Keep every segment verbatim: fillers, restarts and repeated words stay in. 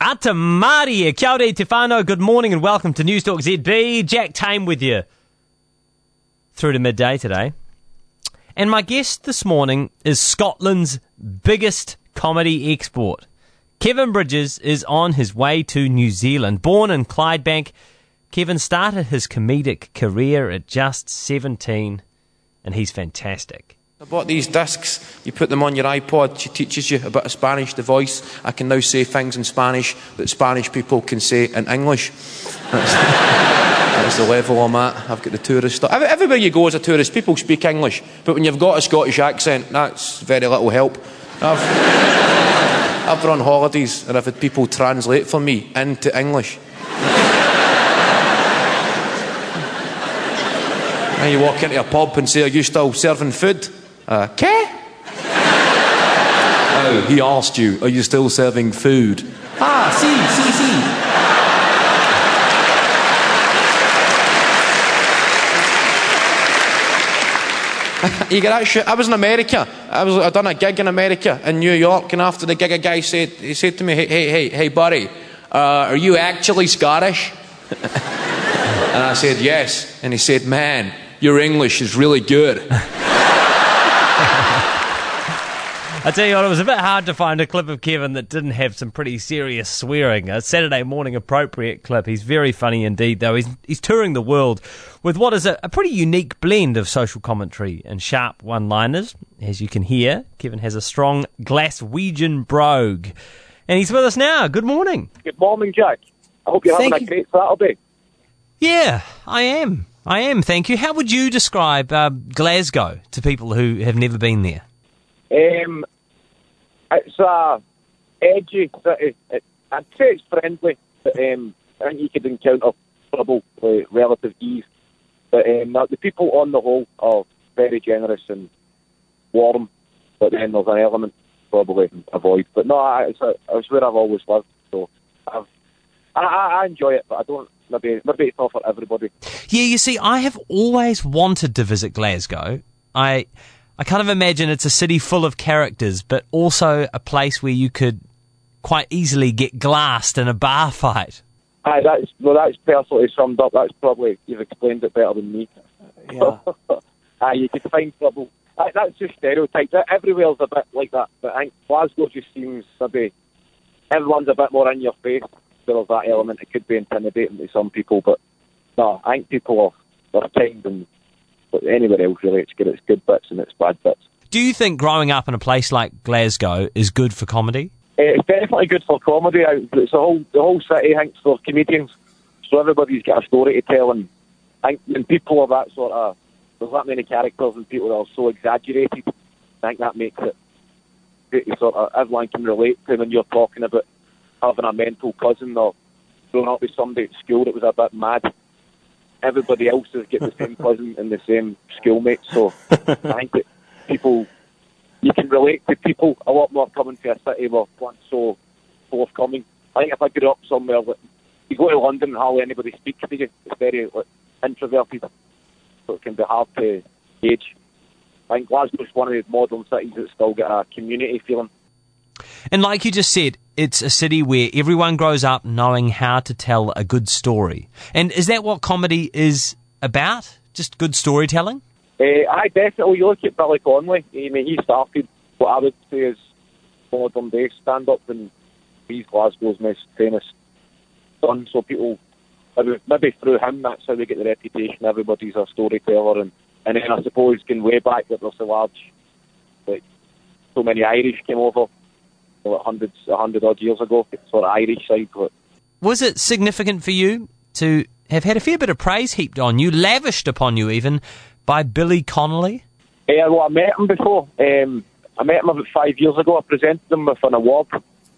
Ata Maria, kia ora te whānau, good morning and welcome to News Talk Z B. Jack Tame with you through to midday today. And my guest this morning is Scotland's biggest comedy export. Kevin Bridges is on his way to New Zealand. Born in Clydebank, Kevin started his comedic career at just seventeen, and he's fantastic. I bought these discs, you put them on your iPod, she teaches you a bit of Spanish, the voice. I can now say things in Spanish that Spanish people can say in English. That's, that's the level I'm at. I've got the tourist stuff. Everywhere you go as a tourist, people speak English, but when you've got a Scottish accent, that's very little help. I've, I've run holidays and I've had people translate for me into English. And you walk into a pub and say, are you still serving food? Uh, ¿Qué? Oh, he asked you, are you still serving food? Ah, sí, sí, sí. You get that shit. I was in America. I was. I done a gig in America, in New York, and after the gig, a guy said, he said to me, hey, hey, hey, hey, buddy, uh, are you actually Scottish? And I said, yes. And he said, man, your English is really good. I tell you what, it was a bit hard to find a clip of Kevin that didn't have some pretty serious swearing. A Saturday morning appropriate clip. He's very funny indeed, though. He's he's touring the world with what is a, a pretty unique blend of social commentary and sharp one-liners. As you can hear, Kevin has a strong Glaswegian brogue. And he's with us now. Good morning. Good morning, Jack. I hope you're Thank having a you. great Saturday. Yeah, I am. I am, thank you. How would you describe uh, Glasgow to people who have never been there? Um, it's a edgy city. It, I'd say it's friendly, but um, I think you could encounter trouble with relative ease. But um, the people on the whole are very generous and warm, but then there's an element probably avoid. But no, I, it's, a, it's where I've always lived, so I've, I, I enjoy it, but I don't. Maybe, maybe it's not for everybody. Yeah, you see, I have always wanted to visit Glasgow. I I kind of imagine it's a city full of characters, but also a place where you could quite easily get glassed in a bar fight. Aye, that's, well, that's perfectly summed up. That's probably, you've explained it better than me. Yeah. Aye, you could find trouble. Aye, that's just stereotypes. Everywhere's a bit like that, but I think Glasgow just seems maybe everyone's a bit more in your face. There's that element. It could be intimidating to some people, but no, I think people are, are kind, and but anywhere else really, it's got its good bits and its bad bits. Do you think growing up in a place like Glasgow is good for comedy? It's definitely good for comedy. It's a whole the whole city, I think, for comedians. So everybody's got a story to tell, and I think when people are that sort of, there's that many characters and people are so exaggerated, I think that makes it pretty sort of, everyone can relate to when you're talking about having a mental cousin or growing up with somebody at school that was a bit mad. Everybody else has got the same cousin and the same schoolmates, so I think that people, you can relate to people a lot more coming to a city where one's so forthcoming. I think if I grew up somewhere, like, you go to London and hardly anybody speaks to you, it's very like, introverted, so it can be hard to gauge. I think Glasgow's one of the modern cities that's still got a community feeling. And like you just said, it's a city where everyone grows up knowing how to tell a good story. And is that what comedy is about? Just good storytelling? Uh, I definitely. You look at Billy Connolly. I mean, he started what I would say is modern day stand-up, and he's Glasgow's most famous son. So people, maybe through him, that's how they get the reputation. Everybody's a storyteller, and, and then I suppose going way back that there's a large, like, so many Irish came over. Like hundreds, a hundred odd years ago, sort of Irish side. But was it significant for you to have had a fair bit of praise heaped on you, lavished upon you even, by Billy Connolly? Yeah, well, I met him before. Um, I met him about five years ago. I presented him with an award,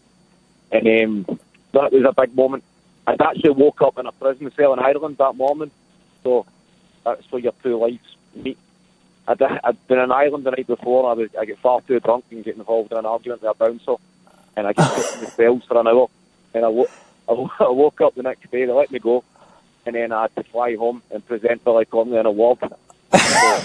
and um, that was a big moment. I'd actually woke up in a prison cell in Ireland that morning, so that's where your two lives meet. I'd, I'd been in Ireland the night before. I, was, I get far too drunk and get involved in an argument with a bouncer, and I get put in the cells for an hour. And I, wo- I, wo- I woke up the next day, they let me go, and then I had to fly home and present Billy Connolly an award. So,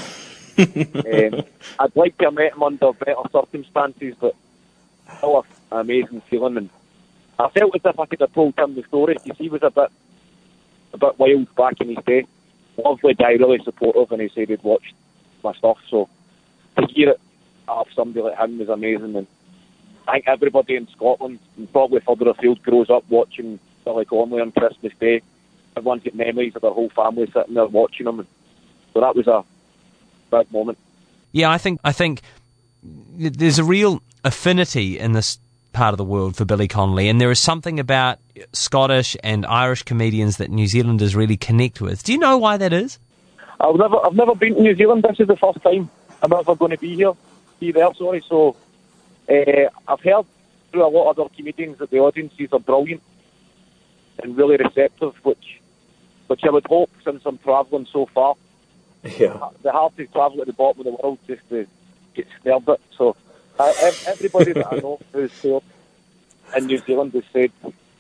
um, I'd like to have met him under better circumstances, but still an amazing feeling. And I felt as if I could have told him the story, because he was a bit, a bit wild back in his day. Lovely guy, really supportive, and he said he'd watched my stuff, so to hear it off somebody like him was amazing. And I think everybody in Scotland, and probably further afield, grows up watching Billy Connolly on Christmas Day. Everyone's got memories of their whole family sitting there watching him, and so that was a big moment. Yeah, I think I think there's a real affinity in this part of the world for Billy Connolly, and there is something about Scottish and Irish comedians that New Zealanders really connect with. Do you know why that is? I've never, I've never been to New Zealand. This is the first time I'm ever going to be here, be there. Sorry. So uh, I've heard through a lot of other comedians that the audiences are brilliant and really receptive, which, which I would hope, since I'm travelling so far. Yeah. The hard to travel at the bottom of the world just to get stared at. So uh, everybody that I know who's here in New Zealand has said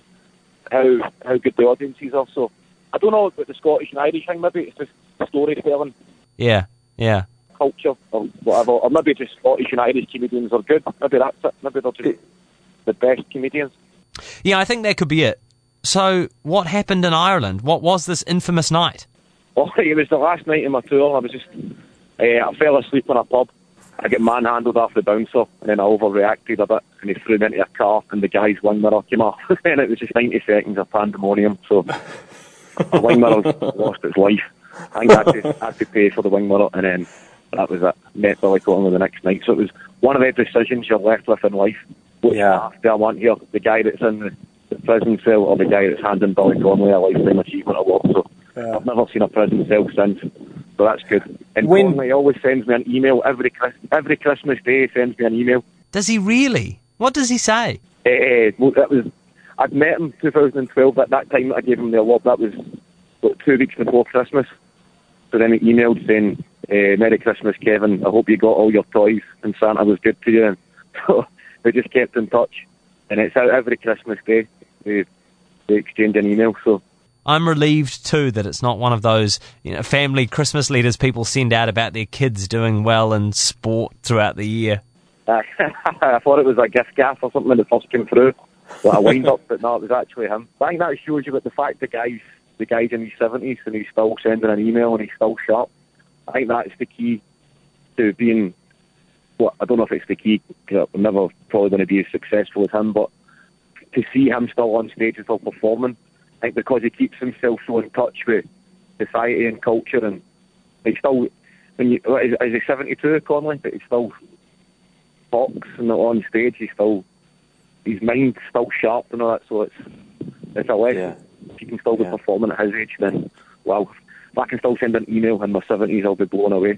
how how good the audiences are. So I don't know about the Scottish and Irish thing. Maybe it's just storytelling, Yeah, yeah. culture, or whatever. Or maybe just Scottish and Irish comedians are good. Maybe that's it. Maybe they're just the best comedians. Yeah, I think that could be it. So what happened in Ireland? What was this infamous night? Oh, it was the last night of my tour. I was just, uh, I fell asleep in a pub. I get manhandled off the bouncer, and then I overreacted a bit, and he threw me into a car, and the guy's wing mirror came off, and it was just ninety seconds of pandemonium. So the wing mirror lost its life. I think I had, to, I had to pay for the wing mirror, and then that was it. Met Billy Connolly the next night. So it was one of the decisions you're left with in life. What Yeah. do I want here? The guy that's in the, the prison cell, or the guy that's handing Billy Connolly a lifetime achievement award? So Yeah. I've never seen a prison cell since, so that's good. And When- Connolly always sends me an email every Chris- every Christmas Day. He sends me an email. Does he really? What does he say? Uh, well, that was I'd met him two thousand twelve. At that time that I gave him the award, that was what, two weeks before Christmas. So then he emailed saying, uh, "Merry Christmas, Kevin. I hope you got all your toys and Santa was good to you." And so we just kept in touch, and it's out every Christmas Day. We, we exchange an email. So. I'm relieved too that it's not one of those, you know, family Christmas letters people send out about their kids doing well in sport throughout the year. I thought it was a gift gaff or something when it first came through. Like a wind up, but no, it was actually him. I think that shows you about the fact the guy's the guy's in his seventies and he's still sending an email and he's still sharp. I think that's the key to being. Well, I don't know if it's the key. Cause I'm never probably going to be as successful as him, but to see him still on stage and still performing. I think because he keeps himself so in touch with society and culture, and he still, when you, is, is he seventy-two, Connolly? But he still talks and on stage. He's still, his mind's still sharp and all that. So it's it's a lesson. Yeah. If he can still be Yeah. performing at his age, then wow. If I can still send an email in my seventies, I'll be blown away.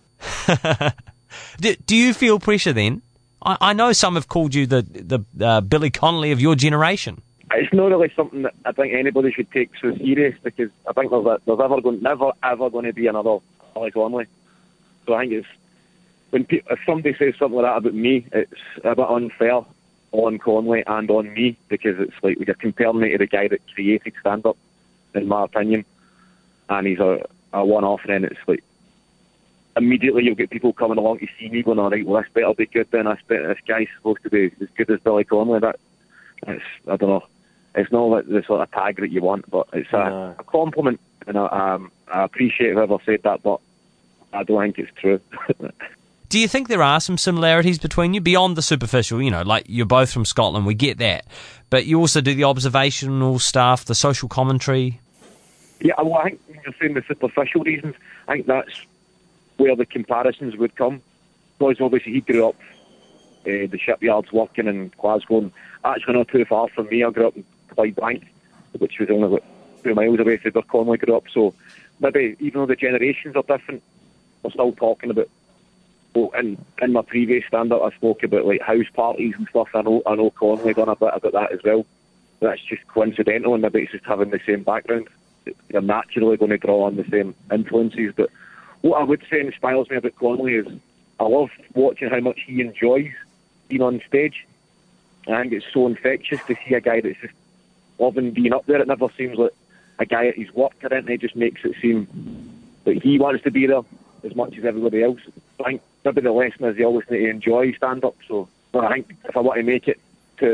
do, do you feel pressure then? I, I know some have called you the the uh, Billy Connolly of your generation. It's not really something that I think anybody should take so serious, because I think there's, a, there's ever going, never ever going to be another Billy Connolly. So I think it's when pe- if somebody says something like that about me, it's a bit unfair on Connolly and on me, because it's like you're comparing me to the guy that created stand-up, in my opinion, and he's a, a one-off. And then it's like immediately you'll get people coming along to see me going, all right, well this better be good then. This, better, this guy's supposed to be as good as Billy Connolly. That it's I don't know. It's not like the sort of tag that you want, but it's a, No. a compliment, and I, um, I appreciate whoever said that, but I don't think it's true. Do you think there are some similarities between you beyond the superficial? You know, like you're both from Scotland, we get that, but you also do the observational stuff, the social commentary. Yeah, well, I think you're saying the superficial reasons. I think that's where the comparisons would come. Because obviously he grew up uh, the shipyards working in Glasgow, and actually not too far from me. I grew up in Clydebank, which was only about two miles away from where Connolly grew up. So maybe even though the generations are different, we're still talking about. Well, in in my previous stand-up, I spoke about like house parties and stuff. I know I know Connolly done a bit about that as well. That's just coincidental, and maybe it's just having the same background. You're naturally going to draw on the same influences. But what I would say inspires me about Connolly is I love watching how much he enjoys being on stage. I think it's so infectious to see a guy that's just loving being up there. It never seems like a guy at his work. I think it just makes it seem like he wants to be there as much as everybody else. I think maybe the lesson is you always need to enjoy stand-up. So well, I think if I want to make it to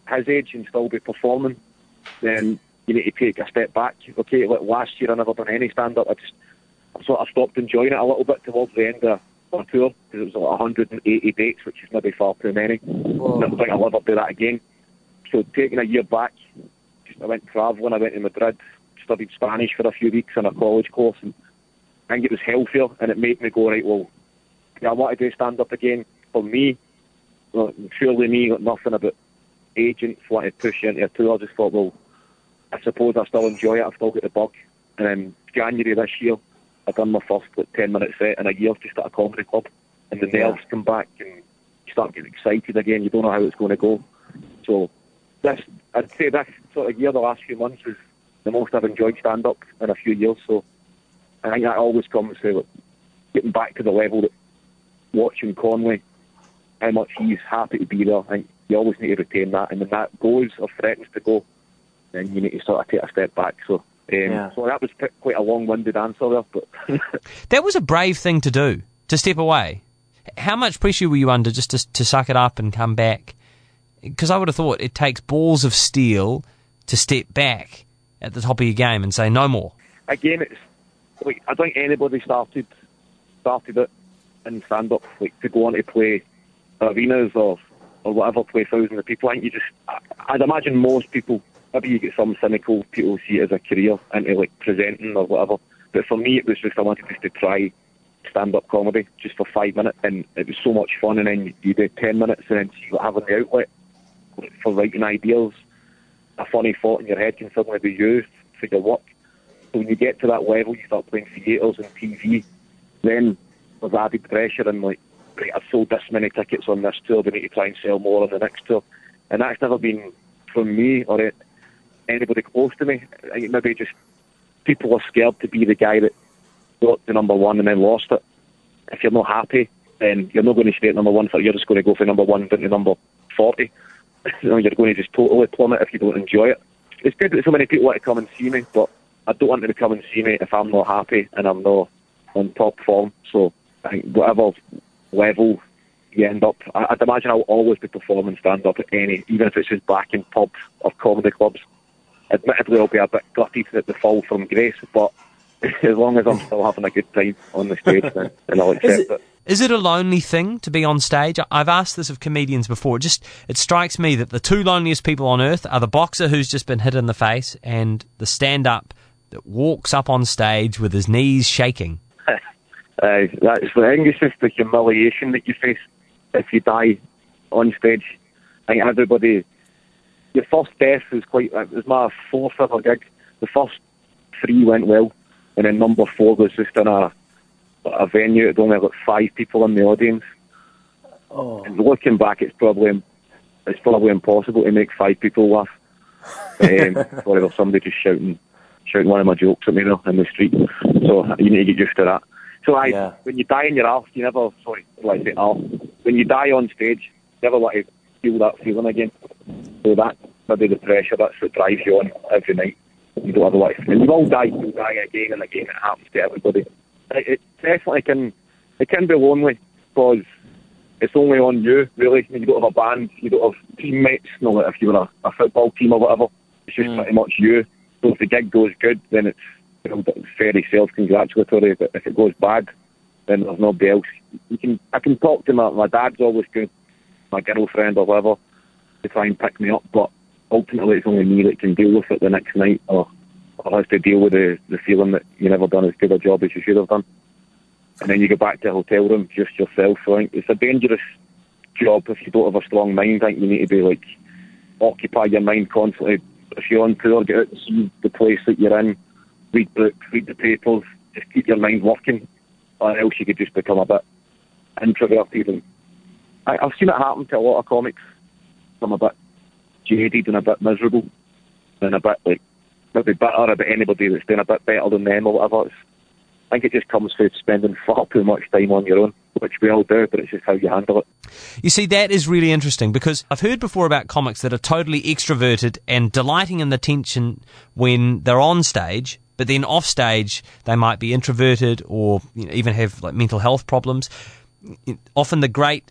his age and still be performing, then you need to take a step back. Okay, like last year I never done any stand-up. I just I sort of stopped enjoying it a little bit towards the end of our tour, because it was like one hundred eighty dates, which is maybe far too many. I don't think I'll ever do that again. So taking a year back, just, I went travelling, I went to Madrid, studied Spanish for a few weeks in a college course, and I think it was healthier, and it made me go, right, well, yeah, I want to do stand-up again. For me, well, surely me, got nothing about agents wanting to push you into a tour. I just thought, well, I suppose I still enjoy it, I've still got the bug. And then January this year, I done my first like, ten minute set in a year just at a comedy club, and the nerves yeah. come back and you start getting excited again. You don't know how it's going to go. So this, I'd say this sort of year, the last few months, is the most I've enjoyed stand-up in a few years. So I think that always comes to like, getting back to the level that watching Conway, how much he's happy to be there. I think you always need to retain that, and when that goes or threatens to go, then you need to sort of take a step back. So Um, yeah. So that was quite a long-winded answer there. But that was a brave thing to do, to step away. How much pressure were you under just to, to suck it up and come back? Because I would have thought it takes balls of steel to step back at the top of your game and say no more. Again, it's like I don't think anybody started started it in stand-up like to go on to play arenas or or whatever, play thousands of people. I think you just, I'd imagine most people. Maybe you get some cynical people see it as a career into like presenting or whatever. But for me, it was just I wanted just to try stand-up comedy just for five minutes, and it was so much fun. And then you, you do ten minutes, and then see what having the outlet for writing ideas, a funny thought in your head can suddenly be used for your work. So when you get to that level, you start playing theatres and T V. Then there's added pressure, and like, right, I've sold this many tickets on this tour, we need to try and sell more on the next tour. And that's never been from me or it. Anybody close to me. I think maybe just people are scared to be the guy that got to number one and then lost it. If you're not happy, then you're not going to stay at number one. For you're just going to go from number one down to number forty. You know, you're going to just totally plummet if you don't enjoy it. It's good that so many people want to come and see me, but I don't want them to come and see me if I'm not happy and I'm not on top form. So I think whatever level you end up, I'd imagine I'll always be performing stand-up at any, even if it's just back in pubs or comedy clubs. Admittedly, I'll be a bit gutted at the fall from grace, but as long as I'm still having a good time on the stage, then, then I'll accept is it, it. Is it a lonely thing to be on stage? I've asked this of comedians before. It just it strikes me that the two loneliest people on earth are the boxer who's just been hit in the face and the stand-up that walks up on stage with his knees shaking. uh, that's, I think it's just the humiliation that you face if you die on stage. I think everybody... Your first death was quite... It was my fourth ever gig. The first three went well, and then number four was just in a a venue that only had like five people in the audience. Oh. And looking back, it's probably it's probably impossible to make five people laugh. um, or there was somebody just shouting shouting one of my jokes at me there in the street. So you need to get used to that. So I, yeah. when you die in your arse, you never... Sorry, like I say arse. When you die on stage, you never want to feel that feeling again. So that maybe the pressure, that's what drives you on every night. You don't otherwise, and you all die, you'll die again and again. It happens to everybody. It, it definitely can, it can be lonely because it's only on you, really. You don't have a band, you don't have teammates. Not like if you were a, a football team or whatever. It's just mm. pretty much you. So if the gig goes good, then it's, you know, it's very self-congratulatory. But if it goes bad, then there's nobody else. You can, I can talk to my my dad's always good, my girlfriend or whatever, to try and pick me up, but ultimately it's only me that can deal with it the next night, or, or has to deal with the, the feeling that you never done as good a job as you should have done. And then you go back to a hotel room just yourself. So I think it's a dangerous job if you don't have a strong mind. I think you need to be like, occupy your mind constantly. If you're on tour, get out and see the place that you're in, read books, read the papers, just keep your mind working, or else you could just become a bit introverted. And I, I've seen it happen to a lot of comics. I'm a bit jaded and a bit miserable and a bit like maybe bitter about anybody that's doing a bit better than them or whatever. It's, I think it just comes from spending far too much time on your own, which we all do, but it's just how you handle it. You see, that is really interesting because I've heard before about comics that are totally extroverted and delighting in the tension when they're on stage, but then off stage they might be introverted or, you know, even have like mental health problems. Often the great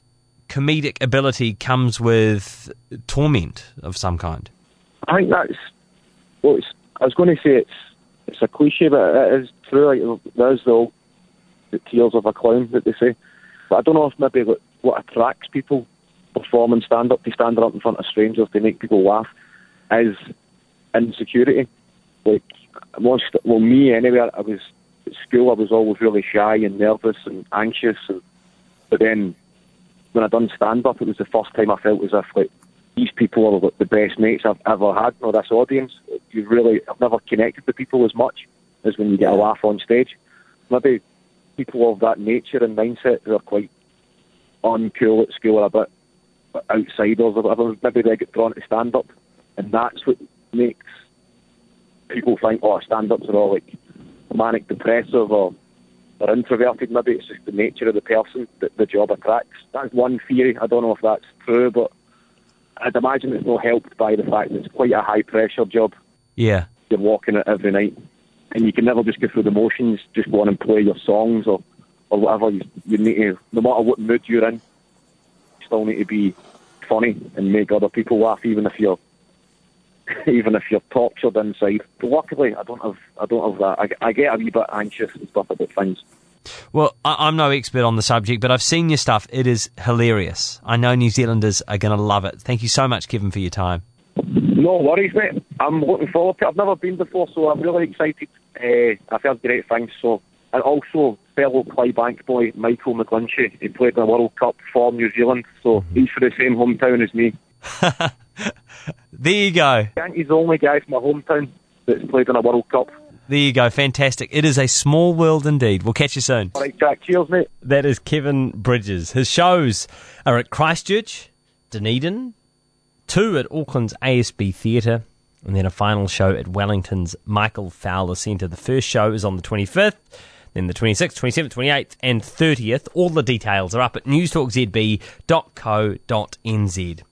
comedic ability comes with torment of some kind. I think that's, well, it's, I was going to say it's it's a cliche, but it is true. Like, there's the old the tears of a clown that they say. But I don't know if maybe what, what attracts people performing stand-up, to stand up in front of strangers to make people laugh, is insecurity. Like, most, well, me anyway, I was, at school I was always really shy and nervous and anxious, and, but then when I done stand-up, it was the first time I felt as if, like, these people are the best mates I've ever had, or this audience. You really, I've never connected with people as much as when you get a laugh on stage. Maybe people of that nature and mindset who are quite uncool at school or a bit outsiders or whatever, maybe they get drawn to stand-up, and that's what makes people think, oh, stand-ups are all like manic depressive or, or introverted. Maybe it's just the nature of the person that the job attracts. That's one theory. I don't know if that's true, but I'd imagine it's not helped by the fact that it's quite a high-pressure job. Yeah. You're walking it every night, and you can never just go through the motions, just go on and play your songs or, or whatever. You, you need to, no matter what mood you're in, you still need to be funny and make other people laugh, even if you're even if you're tortured inside. But luckily, I don't have I don't have that. I, I get a wee bit anxious and stuff about things. Well, I, I'm no expert on the subject, but I've seen your stuff. It is hilarious. I know New Zealanders are going to love it. Thank you so much, Kevin, for your time. No worries, mate. I'm looking forward to it. I've never been before, so I'm really excited. Uh, I've heard great things. So, and also, fellow Clydebank boy Michael McGlinchey, he played in the World Cup for New Zealand, so he's for the same hometown as me. There you go. He's the only guy from my hometown that's played in a World Cup. There you go. Fantastic. It is a small world indeed. We'll catch you soon. All right, Jack. Cheers, mate. That is Kevin Bridges. His shows are at Christchurch, Dunedin, two at Auckland's A S B Theatre, and then a final show at Wellington's Michael Fowler Centre. The first show is on the twenty-fifth, then the twenty-sixth, twenty-seventh, twenty-eighth and thirtieth. All the details are up at newstalk z b dot co dot n z.